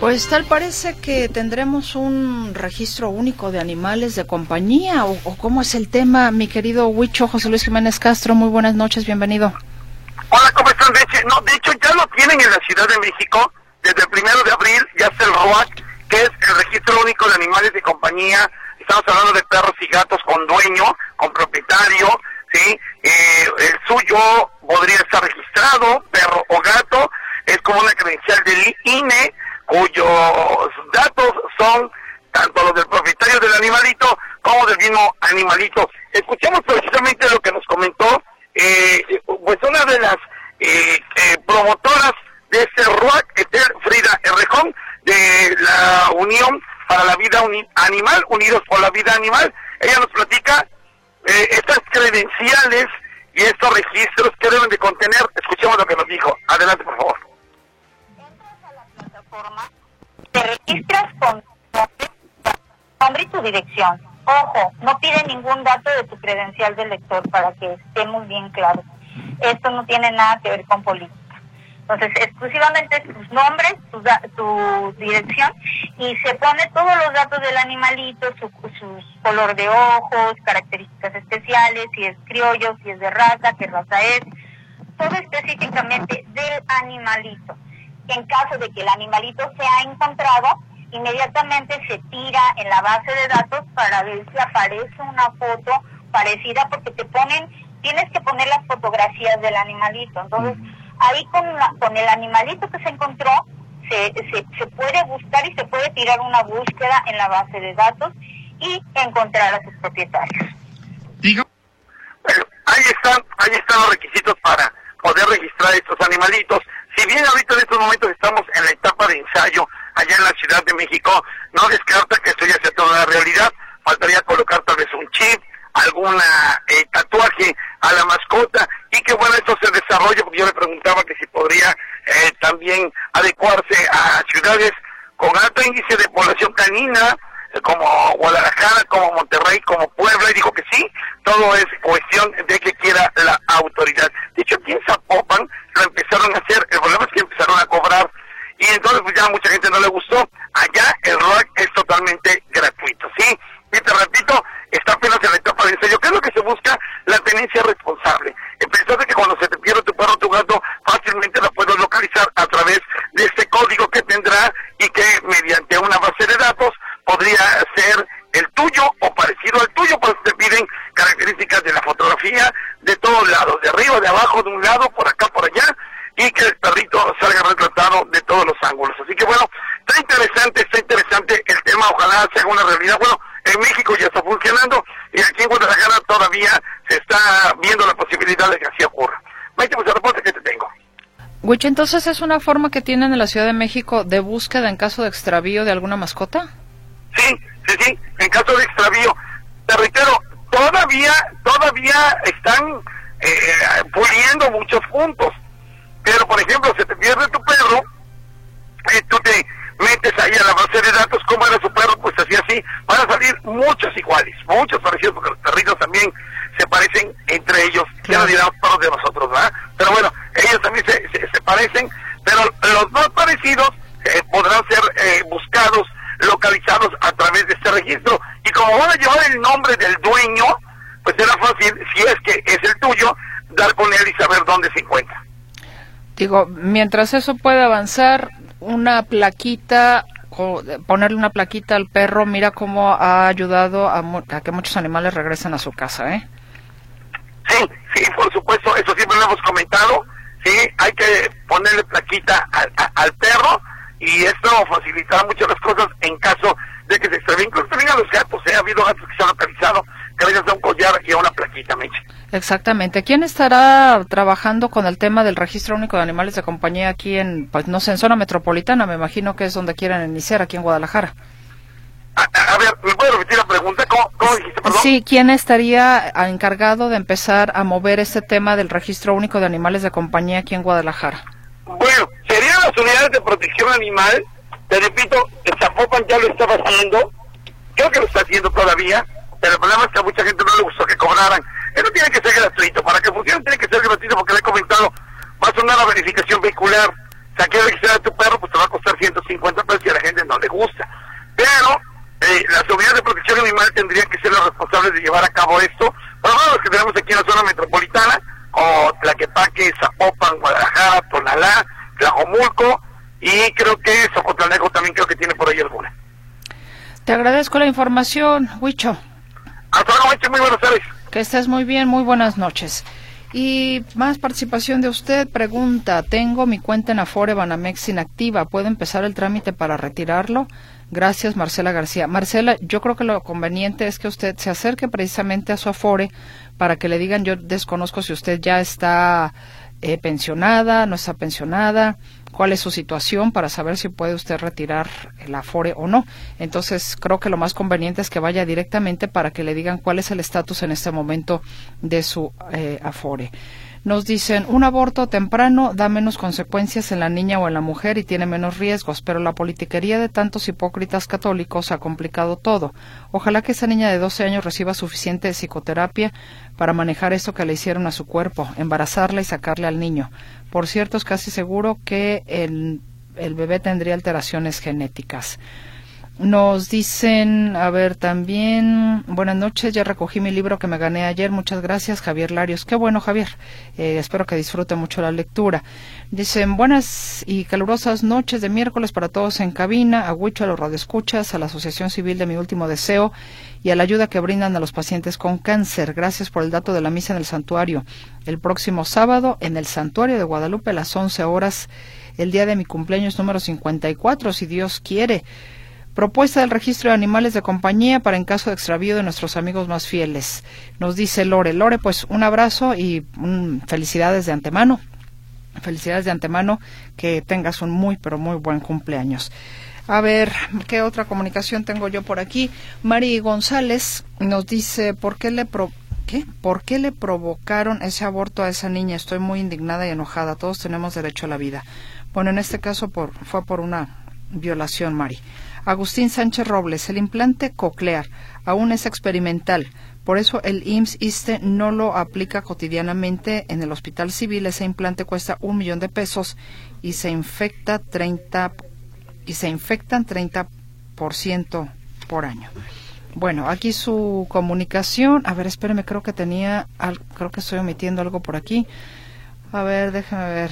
Pues tal parece que tendremos un registro único de animales de compañía, o, o cómo es el tema, mi querido Huicho. José Luis Jiménez Castro, muy buenas noches, bienvenido. Hola, ¿cómo están? De hecho, no, de hecho ya lo tienen en la Ciudad de México, desde el primero de abril ya está el R O A C, que es el Registro Único de Animales de Compañía. Estamos hablando de perros y gatos con dueño, con propietario, ¿sí? Eh, el suyo podría estar registrado, perro o gato, es como una credencial del I N E, cuyos datos son tanto los del propietario del animalito como del mismo animalito. Escuchamos precisamente lo que nos comentó eh, pues una de las eh, eh, promotoras de este R O A C, Ethel Frida Errejón, de la Unión para la Vida Uni- Animal, Unidos por la Vida Animal. Ella nos platica eh, estas credenciales y estos registros que deben de contener. Escuchemos lo que nos dijo. Adelante, por favor. Te registras con nombre y tu dirección. Ojo, no pide ningún dato de tu credencial de lector, para que esté muy bien claro. Esto no tiene nada que ver con política. Entonces, exclusivamente tus nombres, tu, tu dirección, y se pone todos los datos del animalito, su, su color de ojos, características especiales, si es criollo, si es de raza, qué raza es, todo específicamente del animalito. En caso de que el animalito sea encontrado, inmediatamente se tira en la base de datos para ver si aparece una foto parecida, porque te ponen, tienes que poner las fotografías del animalito. Entonces, ahí con, la, con el animalito que se encontró, se, se, se puede buscar y se puede tirar una búsqueda en la base de datos y encontrar a sus propietarios. Digo. Bueno, ahí están, ahí están los requisitos para poder registrar estos animalitos. Si bien ahorita en estos momentos estamos en la etapa de ensayo allá en la Ciudad de México, no descarta que esto ya sea toda la realidad. Faltaría colocar tal vez un chip, alguna eh, tatuaje a la mascota, y que bueno, esto se desarrolle, porque yo le preguntaba que si podría eh, también adecuarse a ciudades con alto índice de población canina, eh, como Guadalajara, como Monterrey, como Puebla, y dijo que sí, todo es cuestión de que quiera la autoridad. De hecho, aquí en Zapopan lo empezaron a hacer, el problema es que empezaron a cobrar, y entonces pues ya a mucha gente no le gustó. Allá el R O A C es totalmente gratuito, ¿sí? Y te repito, está apenas en la etapa de ensayo. ¿Qué es lo que se busca? La tenencia responsable. Pensar de que cuando se te pierde tu perro o tu gato, fácilmente lo puedes localizar a través de este código que tendrá, y que mediante una base de datos podría ser el tuyo o parecido al tuyo, pues te piden características de la fotografía de todos lados, de arriba, de abajo, de un lado, por acá, por allá, y que el perrito salga retratado de todos los ángulos. Así que bueno, está interesante, está interesante el tema, ojalá sea una realidad. Bueno, en México ya está funcionando, y aquí en Guadalajara todavía se está viendo la posibilidad de que así ocurra. Maite, pues el reporte que te tengo. Huicho, entonces es una forma que tienen en la Ciudad de México de búsqueda en caso de extravío de alguna mascota. Sí, sí, sí, en caso de extravío. Te reitero, todavía, todavía están eh, puliendo muchos puntos. Pero, por ejemplo, se te pierde tu perro, eh, tú te metes ahí a la base de datos, cómo era su perro, pues así, así, van a salir muchos iguales, muchos parecidos, porque los perritos también se parecen entre ellos, ya no dirán perros de nosotros, ¿verdad? Pero bueno, ellos también se, se, se parecen, pero los más parecidos eh, podrán ser eh, buscados, localizados a través de este registro, y como van a llevar el nombre del dueño, pues será fácil, si es que es el tuyo, dar con él y saber dónde se encuentra. Digo, mientras eso puede avanzar, una plaquita, ponerle una plaquita al perro, mira cómo ha ayudado a, a que muchos animales regresen a su casa, ¿eh? Sí, sí, por supuesto, eso siempre lo hemos comentado, sí, hay que ponerle plaquita al, a, al perro, y esto facilitará mucho las cosas en caso de que se extravíen. Incluso también a los gatos, ¿eh? Ha habido gatos que se han localizado gracias a un collar y a una plaquita, Meche. Exactamente. ¿Quién estará trabajando con el tema del registro único de animales de compañía aquí en, pues no sé, en zona metropolitana? Me imagino que es donde quieren iniciar, aquí en Guadalajara. A, a, a ver, ¿me puedes repetir la pregunta? ¿Cómo, cómo dijiste, perdón? Sí, ¿quién estaría encargado de empezar a mover este tema del registro único de animales de compañía aquí en Guadalajara? Bueno, serían las unidades de protección animal. Te repito, el Zapopan ya lo estaba haciendo, creo que lo está haciendo todavía, pero el problema es que a mucha gente no le gustó que cobraran. Eso tiene que ser gratuito, para que funcione tiene que ser gratuito, porque le he comentado, va a sonar la verificación vehicular. O sea, quieres registrar a tu perro, pues te va a costar ciento cincuenta pesos y a la gente no le gusta. Pero eh, las unidades de protección animal tendrían que ser los responsables de llevar a cabo esto, por lo menos los que tenemos aquí en la zona metropolitana, como Tlaquepaque, Zapopan, Guadalajara, Tonalá, Tlajomulco, y creo que Zocotlanejo también creo que tiene por ahí alguna. Te agradezco la información, Huicho. Hasta luego, Huicho, muy buenas tardes. Que estés muy bien, muy buenas noches. Y más participación de usted, pregunta, tengo mi cuenta en Afore Banamex inactiva, ¿puedo empezar el trámite para retirarlo? Gracias, Marcela García. Marcela, yo creo que lo conveniente es que usted se acerque precisamente a su Afore para que le digan, yo desconozco si usted ya está eh, pensionada, no está pensionada, cuál es su situación para saber si puede usted retirar el Afore o no. Entonces, creo que lo más conveniente es que vaya directamente para que le digan cuál es el estatus en este momento de su eh, Afore. Nos dicen, un aborto temprano da menos consecuencias en la niña o en la mujer y tiene menos riesgos, pero la politiquería de tantos hipócritas católicos ha complicado todo. Ojalá que esa niña de doce años reciba suficiente psicoterapia para manejar esto que le hicieron a su cuerpo, embarazarla y sacarle al niño. Por cierto, es casi seguro que el, el bebé tendría alteraciones genéticas. Nos dicen, a ver, también, buenas noches, ya recogí mi libro que me gané ayer, muchas gracias, Javier Larios. Qué bueno, Javier, eh, espero que disfrute mucho la lectura. Dicen, buenas y calurosas noches de miércoles para todos en cabina, a Huicho, a los radioescuchas, a la Asociación Civil de Mi Último Deseo y a la ayuda que brindan a los pacientes con cáncer. Gracias por el dato de la misa en el santuario. El próximo sábado, en el santuario de Guadalupe, a las once horas, el día de mi cumpleaños número cincuenta y cuatro, si Dios quiere. Propuesta del registro de animales de compañía para en caso de extravío de nuestros amigos más fieles. Nos dice Lore. Lore, pues un abrazo y um, felicidades de antemano. Felicidades de antemano, que tengas un muy, pero muy buen cumpleaños. A ver, ¿qué otra comunicación tengo yo por aquí? Mari González nos dice, ¿por qué le pro ¿qué? ¿Por qué le provocaron ese aborto a esa niña? Estoy muy indignada y enojada. Todos tenemos derecho a la vida. Bueno, en este caso por, fue por una violación, Mari. Agustín Sánchez Robles, el implante coclear aún es experimental, por eso el I M S S ISSSTE no lo aplica cotidianamente en el Hospital Civil. Ese implante cuesta un millón de pesos y se infecta treinta y se infectan treinta por ciento por año. Bueno, aquí su comunicación. A ver, espéreme, creo que tenía, creo que estoy omitiendo algo por aquí. A ver, déjame ver.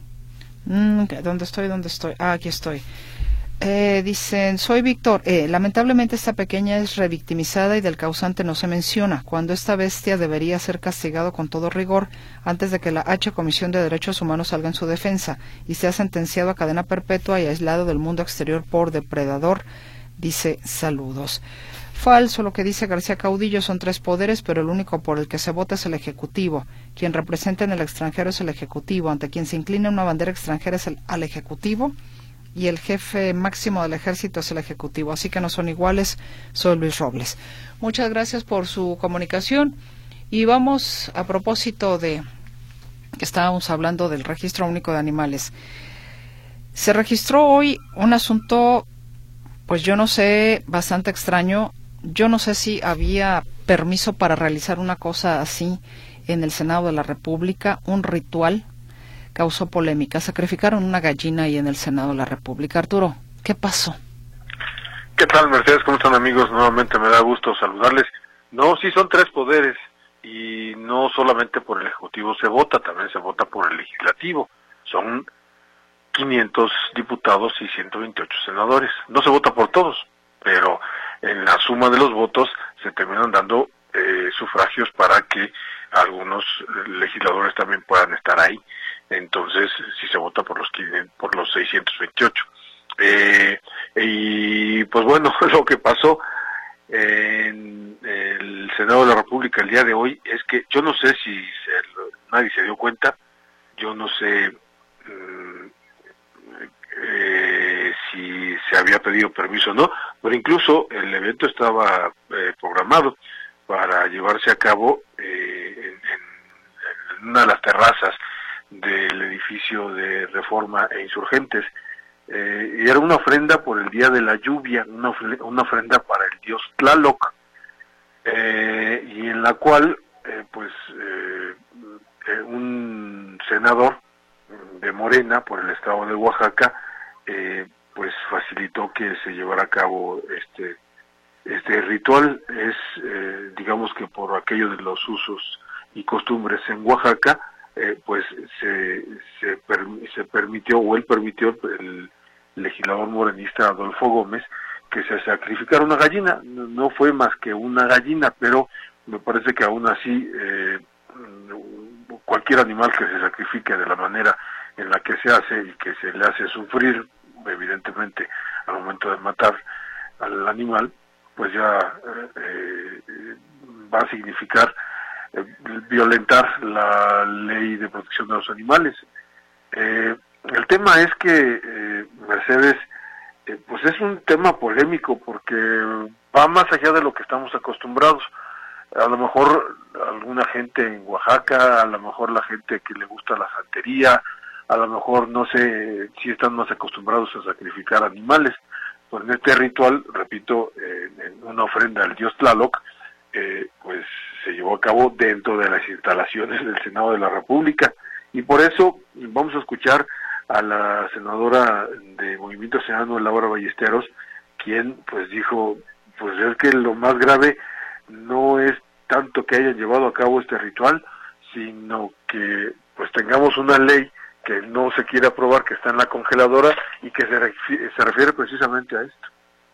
Mm, ¿Dónde estoy? ¿Dónde estoy? Ah, aquí estoy. Eh, dicen, soy Víctor. Eh, lamentablemente esta pequeña es revictimizada y del causante no se menciona, cuando esta bestia debería ser castigado con todo rigor antes de que la H Comisión de Derechos Humanos salga en su defensa y sea sentenciado a cadena perpetua y aislado del mundo exterior por depredador. Dice, saludos. Falso lo que dice García Caudillo, son tres poderes, pero el único por el que se vota es el Ejecutivo. Quien representa en el extranjero es el Ejecutivo, ante quien se inclina una bandera extranjera es el, al Ejecutivo, y el jefe máximo del ejército es el Ejecutivo, así que no son iguales. Soy Luis Robles. Muchas gracias por su comunicación y vamos a propósito de que estábamos hablando del Registro Único de Animales. Se registró hoy un asunto, pues yo no sé, bastante extraño. Yo no sé si había permiso para realizar una cosa así en el Senado de la República, un ritual. Causó polémica. Sacrificaron una gallina ahí en el Senado de la República. Arturo, ¿qué pasó? ¿Qué tal, Mercedes? ¿Cómo están, amigos? Nuevamente me da gusto saludarles. No, sí son tres poderes y no solamente por el Ejecutivo se vota, también se vota por el Legislativo. Son quinientos diputados y ciento veintiocho senadores. No se vota por todos, pero en la suma de los votos se terminan dando eh, sufragios para que algunos legisladores también puedan estar ahí. Entonces, si se vota por los por los seiscientos veintiocho. Eh, y pues bueno, lo que pasó en el Senado de la República el día de hoy es que yo no sé si se, nadie se dio cuenta, yo no sé mm, eh, si se había pedido permiso o no, pero incluso el evento estaba eh, programado para llevarse a cabo eh, en, en, en una de las terrazas del edificio de Reforma e Insurgentes, eh, y era una ofrenda por el día de la lluvia, una, ofre una ofrenda para el dios Tlaloc, eh, y en la cual eh, pues eh, eh, un senador de Morena por el estado de Oaxaca eh, pues facilitó que se llevara a cabo este este ritual. Es eh, digamos que por aquello de los usos y costumbres en Oaxaca, eh, pues se se, per, se permitió o él permitió el legislador morenista Adolfo Gómez que se sacrificara una gallina. No, no fue más que una gallina, pero me parece que aún así eh, cualquier animal que se sacrifique de la manera en la que se hace y que se le hace sufrir, evidentemente, al momento de matar al animal, pues ya eh, va a significar eh, violentar la ley de protección de los animales. Eh, el tema es que eh, Mercedes, eh, pues es un tema polémico porque va más allá de lo que estamos acostumbrados. A lo mejor alguna gente en Oaxaca, a lo mejor la gente que le gusta la santería, a lo mejor no sé si están más acostumbrados a sacrificar animales. Pues en este ritual, repito, eh, en una ofrenda al dios Tlaloc, eh, pues se llevó a cabo dentro de las instalaciones del Senado de la República. Y por eso vamos a escuchar a la senadora de Movimiento Ciudadano, Laura Ballesteros, quien pues dijo, pues es que lo más grave no es tanto que hayan llevado a cabo este ritual, sino que pues tengamos una ley que no se quiere aprobar, que está en la congeladora y que se, refiere, se refiere precisamente a esto.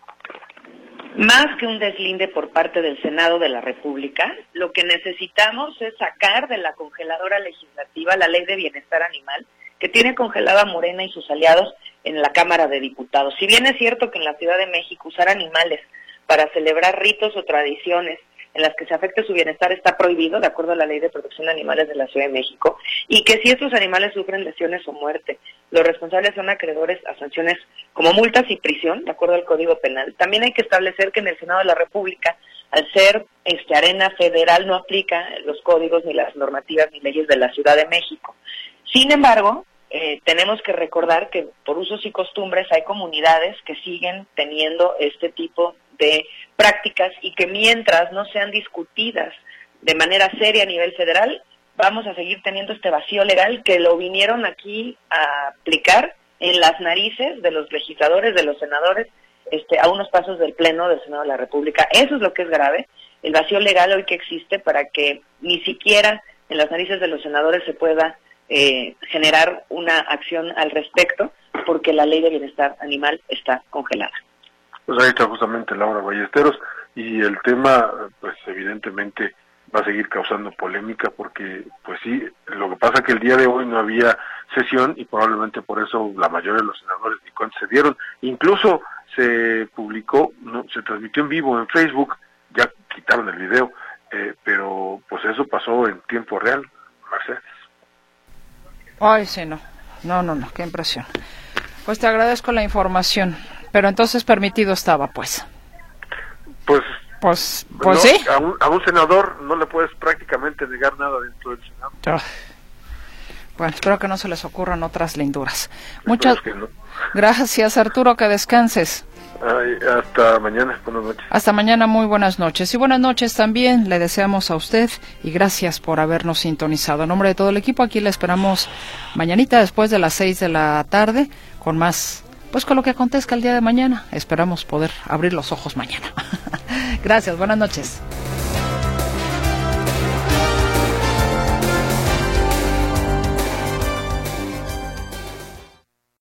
Más que un deslinde por parte del Senado de la República, lo que necesitamos es sacar de la congeladora legislativa la Ley de Bienestar Animal, que tiene congelada Morena y sus aliados en la Cámara de Diputados. Si bien es cierto que en la Ciudad de México usar animales para celebrar ritos o tradiciones en las que se afecte su bienestar está prohibido, de acuerdo a la Ley de Protección de Animales de la Ciudad de México, y que si estos animales sufren lesiones o muerte, los responsables son acreedores a sanciones como multas y prisión, de acuerdo al Código Penal. También hay que establecer que en el Senado de la República, al ser este arena federal, no aplica los códigos, ni las normativas, ni leyes de la Ciudad de México. Sin embargo, eh, tenemos que recordar que por usos y costumbres hay comunidades que siguen teniendo este tipo de prácticas y que mientras no sean discutidas de manera seria a nivel federal, vamos a seguir teniendo este vacío legal que lo vinieron aquí a aplicar en las narices de los legisladores, de los senadores, este, a unos pasos del Pleno del Senado de la República. Eso es lo que es grave, el vacío legal hoy que existe para que ni siquiera en las narices de los senadores se pueda eh, generar una acción al respecto, porque la Ley de Bienestar Animal está congelada. Pues ahí está justamente Laura Ballesteros, y el tema, pues evidentemente va a seguir causando polémica porque, pues sí, lo que pasa es que el día de hoy no había sesión y probablemente por eso la mayoría de los senadores ni concedieron. Incluso se publicó, no, se transmitió en vivo en Facebook, ya quitaron el video, eh, pero pues eso pasó en tiempo real, Mercedes. Ay, sí, no, no, no, no, qué impresión. Pues te agradezco la información. Pero entonces permitido estaba, pues. Pues, pues, pues no, sí. A un, a un senador no le puedes prácticamente negar nada dentro del Senado. Oh. Bueno, espero que no se les ocurran otras linduras. Muchas no. gracias, Arturo, que descanses. Ay, hasta mañana, buenas noches. Hasta mañana, muy buenas noches. Y buenas noches también le deseamos a usted y gracias por habernos sintonizado. En nombre de todo el equipo, aquí le esperamos mañanita después de las seis de la tarde con más... Pues con lo que acontezca el día de mañana, esperamos poder abrir los ojos mañana. Gracias, buenas noches.